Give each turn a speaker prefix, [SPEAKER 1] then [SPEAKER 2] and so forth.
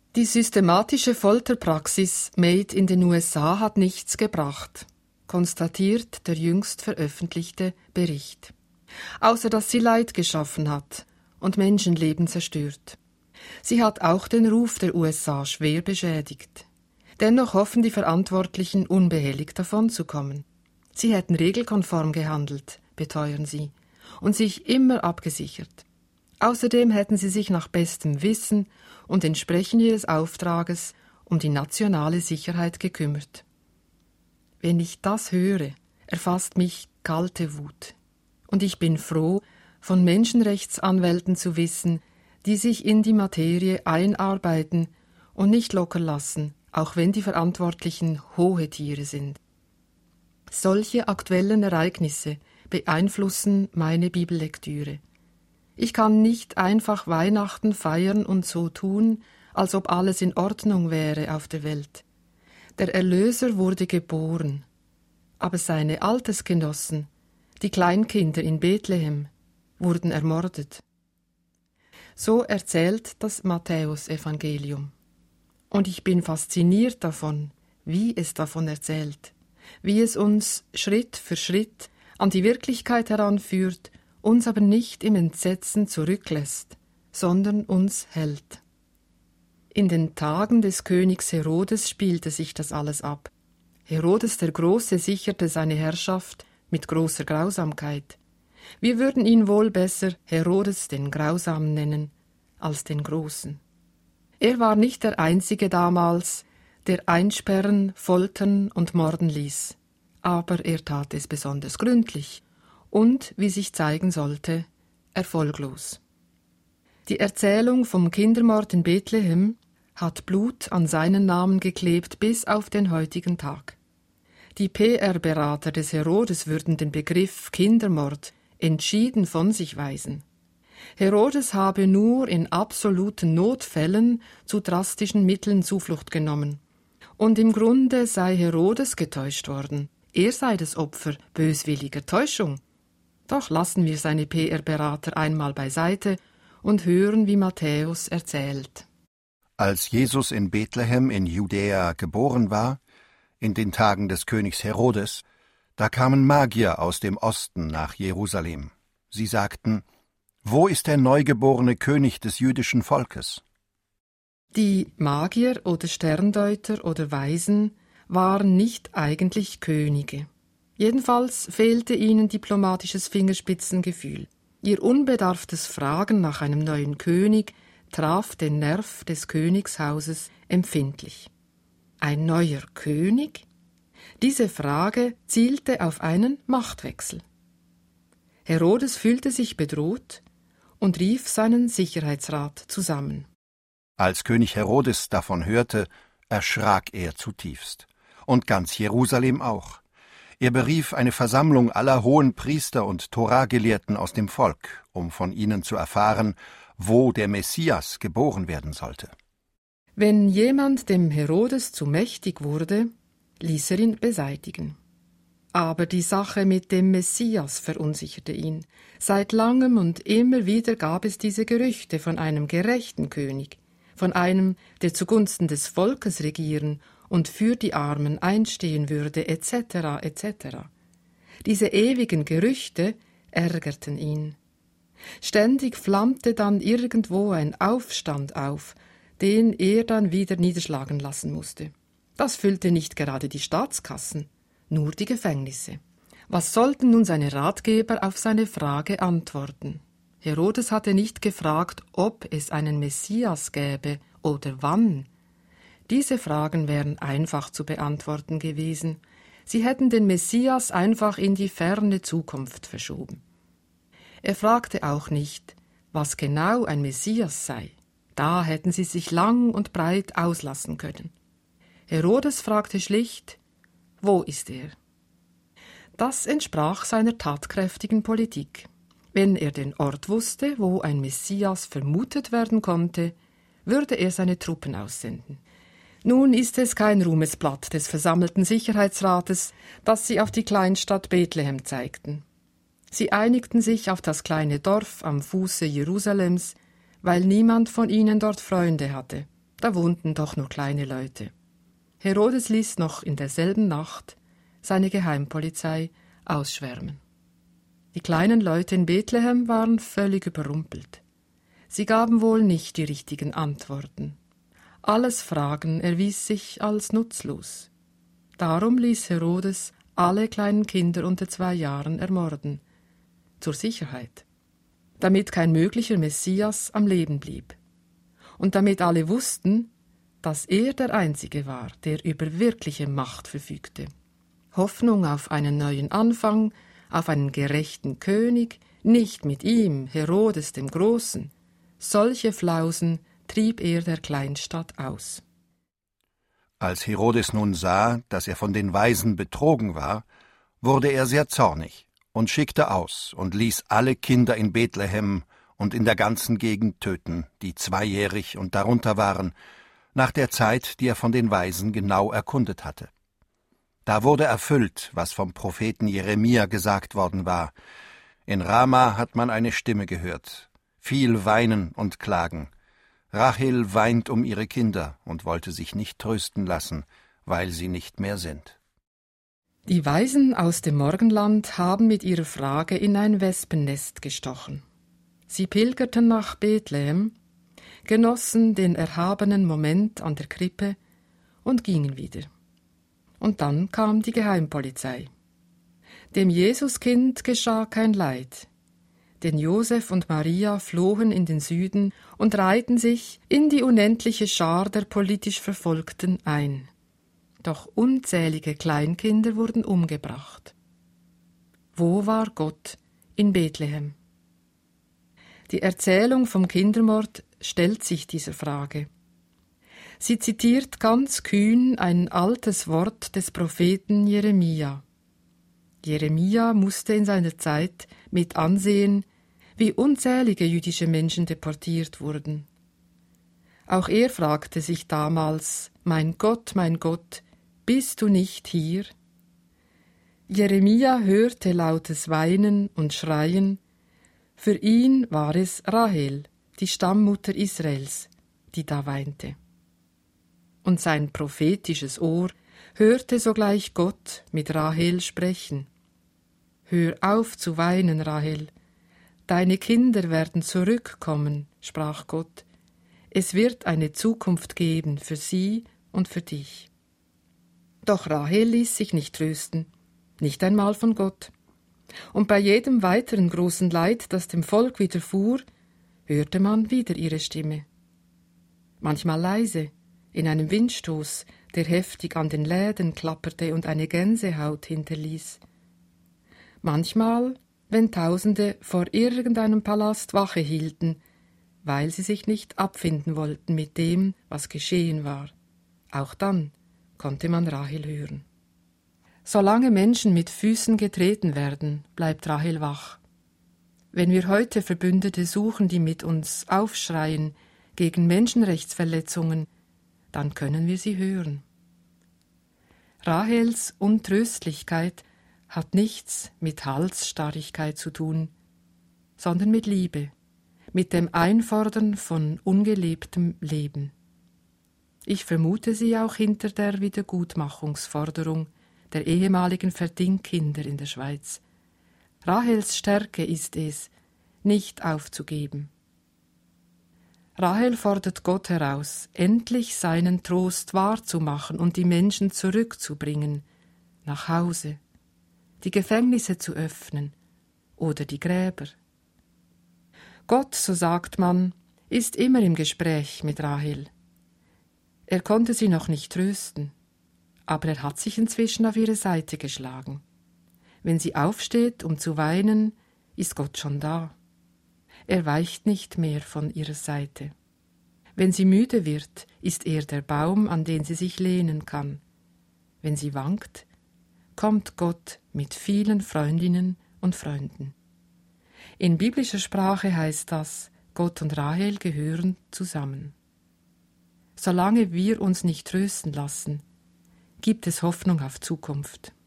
[SPEAKER 1] Die systematische Folterpraxis Made in den USA hat nichts gebracht, konstatiert der jüngst veröffentlichte Bericht. Außer dass sie Leid geschaffen hat und Menschenleben zerstört. Sie hat auch den Ruf der USA schwer beschädigt. Dennoch hoffen die Verantwortlichen, unbehelligt davonzukommen. Sie hätten regelkonform gehandelt, beteuern sie, und sich immer abgesichert. Außerdem hätten sie sich nach bestem Wissen und entsprechend ihres Auftrages um die nationale Sicherheit gekümmert. Wenn ich das höre, erfasst mich kalte Wut. Und ich bin froh, von Menschenrechtsanwälten zu wissen, die sich in die Materie einarbeiten und nicht locker lassen, auch wenn die Verantwortlichen hohe Tiere sind. Solche aktuellen Ereignisse beeinflussen meine Bibellektüre. Ich kann nicht einfach Weihnachten feiern und so tun, als ob alles in Ordnung wäre auf der Welt. Der Erlöser wurde geboren, aber seine Altersgenossen, die Kleinkinder in Bethlehem, wurden ermordet. So erzählt das Matthäusevangelium. Und ich bin fasziniert davon, wie es davon erzählt, wie es uns Schritt für Schritt an die Wirklichkeit heranführt, uns aber nicht im Entsetzen zurücklässt, sondern uns hält. In den Tagen des Königs Herodes spielte sich das alles ab. Herodes der Große sicherte seine Herrschaft mit großer Grausamkeit. Wir würden ihn wohl besser Herodes den Grausamen nennen, als den Großen. Er war nicht der Einzige damals, der einsperren, foltern und morden ließ, aber er tat es besonders gründlich und, wie sich zeigen sollte, erfolglos. Die Erzählung vom Kindermord in Bethlehem hat Blut an seinen Namen geklebt bis auf den heutigen Tag. Die PR-Berater des Herodes würden den Begriff Kindermord entschieden von sich weisen. Herodes habe nur in absoluten Notfällen zu drastischen Mitteln Zuflucht genommen. Und im Grunde sei Herodes getäuscht worden. Er sei das Opfer böswilliger Täuschung. Doch lassen wir seine PR-Berater einmal beiseite und hören, wie Matthäus erzählt.
[SPEAKER 2] Als Jesus in Bethlehem in Judäa geboren war, in den Tagen des Königs Herodes, da kamen Magier aus dem Osten nach Jerusalem. Sie sagten: Wo ist der neugeborene König des jüdischen Volkes?
[SPEAKER 1] Die Magier oder Sterndeuter oder Weisen waren nicht eigentlich Könige. Jedenfalls fehlte ihnen diplomatisches Fingerspitzengefühl. Ihr unbedarftes Fragen nach einem neuen König traf den Nerv des Königshauses empfindlich. Ein neuer König? Diese Frage zielte auf einen Machtwechsel. Herodes fühlte sich bedroht und rief seinen Sicherheitsrat zusammen.
[SPEAKER 2] Als König Herodes davon hörte, erschrak er zutiefst. Und ganz Jerusalem auch. Er berief eine Versammlung aller hohen Priester und Toragelehrten aus dem Volk, um von ihnen zu erfahren, wo der Messias geboren werden sollte.
[SPEAKER 1] Wenn jemand dem Herodes zu mächtig wurde, ließ er ihn beseitigen. Aber die Sache mit dem Messias verunsicherte ihn. Seit langem und immer wieder gab es diese Gerüchte von einem gerechten König, von einem, der zugunsten des Volkes regieren und für die Armen einstehen würde, etc., etc. Diese ewigen Gerüchte ärgerten ihn. Ständig flammte dann irgendwo ein Aufstand auf, den er dann wieder niederschlagen lassen musste. Das füllte nicht gerade die Staatskassen, nur die Gefängnisse. Was sollten nun seine Ratgeber auf seine Frage antworten? Herodes hatte nicht gefragt, ob es einen Messias gäbe oder wann. Diese Fragen wären einfach zu beantworten gewesen. Sie hätten den Messias einfach in die ferne Zukunft verschoben. Er fragte auch nicht, was genau ein Messias sei. Da hätten sie sich lang und breit auslassen können. Herodes fragte schlicht, wo ist er? Das entsprach seiner tatkräftigen Politik. Wenn er den Ort wusste, wo ein Messias vermutet werden konnte, würde er seine Truppen aussenden. Nun ist es kein Ruhmesblatt des versammelten Sicherheitsrates, das sie auf die Kleinstadt Bethlehem zeigten. Sie einigten sich auf das kleine Dorf am Fuße Jerusalems, weil niemand von ihnen dort Freunde hatte. Da wohnten doch nur kleine Leute. Herodes ließ noch in derselben Nacht seine Geheimpolizei ausschwärmen. Die kleinen Leute in Bethlehem waren völlig überrumpelt. Sie gaben wohl nicht die richtigen Antworten. Alles Fragen erwies sich als nutzlos. Darum ließ Herodes alle kleinen Kinder unter 2 Jahren ermorden, zur Sicherheit, damit kein möglicher Messias am Leben blieb und damit alle wussten, dass er der Einzige war, der über wirkliche Macht verfügte. Hoffnung auf einen neuen Anfang, auf einen gerechten König, nicht mit ihm, Herodes dem Großen. Solche Flausen trieb er der Kleinstadt aus.
[SPEAKER 2] Als Herodes nun sah, dass er von den Weisen betrogen war, wurde er sehr zornig und schickte aus und ließ alle Kinder in Bethlehem und in der ganzen Gegend töten, die 2-jährig und darunter waren, nach der Zeit, die er von den Weisen genau erkundet hatte. Da wurde erfüllt, was vom Propheten Jeremia gesagt worden war. In Rama hat man eine Stimme gehört, viel Weinen und Klagen. Rachel weint um ihre Kinder und wollte sich nicht trösten lassen, weil sie nicht mehr sind.
[SPEAKER 1] Die Weisen aus dem Morgenland haben mit ihrer Frage in ein Wespennest gestochen. Sie pilgerten nach Bethlehem, genossen den erhabenen Moment an der Krippe und gingen wieder. Und dann kam die Geheimpolizei. Dem Jesuskind geschah kein Leid, denn Josef und Maria flohen in den Süden und reihten sich in die unendliche Schar der politisch Verfolgten ein. Doch unzählige Kleinkinder wurden umgebracht. Wo war Gott in Bethlehem? Die Erzählung vom Kindermord stellt sich dieser Frage. Sie zitiert ganz kühn ein altes Wort des Propheten Jeremia. Jeremia musste in seiner Zeit mit ansehen, wie unzählige jüdische Menschen deportiert wurden. Auch er fragte sich damals: Mein Gott, bist du nicht hier? Jeremia hörte lautes Weinen und Schreien. Für ihn war es Rahel, die Stammmutter Israels, die da weinte. Und sein prophetisches Ohr hörte sogleich Gott mit Rahel sprechen. Hör auf zu weinen, Rahel. Deine Kinder werden zurückkommen, sprach Gott. Es wird eine Zukunft geben für sie und für dich. Doch Rahel ließ sich nicht trösten, nicht einmal von Gott. Und bei jedem weiteren großen Leid, das dem Volk widerfuhr, hörte man wieder ihre Stimme. Manchmal leise, in einem Windstoß, der heftig an den Läden klapperte und eine Gänsehaut hinterließ. Manchmal, wenn Tausende vor irgendeinem Palast Wache hielten, weil sie sich nicht abfinden wollten mit dem, was geschehen war. Auch dann konnte man Rahel hören. Solange Menschen mit Füßen getreten werden, bleibt Rahel wach. Wenn wir heute Verbündete suchen, die mit uns aufschreien gegen Menschenrechtsverletzungen, dann können wir sie hören. Rahels Untröstlichkeit hat nichts mit Halsstarrigkeit zu tun, sondern mit Liebe, mit dem Einfordern von ungelebtem Leben. Ich vermute sie auch hinter der Wiedergutmachungsforderung der ehemaligen Verdingkinder in der Schweiz. Rahels Stärke ist es, nicht aufzugeben. Rahel fordert Gott heraus, endlich seinen Trost wahrzumachen und die Menschen zurückzubringen, nach Hause, die Gefängnisse zu öffnen oder die Gräber. Gott, so sagt man, ist immer im Gespräch mit Rahel. Er konnte sie noch nicht trösten, aber er hat sich inzwischen auf ihre Seite geschlagen. Wenn sie aufsteht, um zu weinen, ist Gott schon da. Er weicht nicht mehr von ihrer Seite. Wenn sie müde wird, ist er der Baum, an den sie sich lehnen kann. Wenn sie wankt, kommt Gott mit vielen Freundinnen und Freunden. In biblischer Sprache heißt das, Gott und Rahel gehören zusammen. Solange wir uns nicht trösten lassen, gibt es Hoffnung auf Zukunft.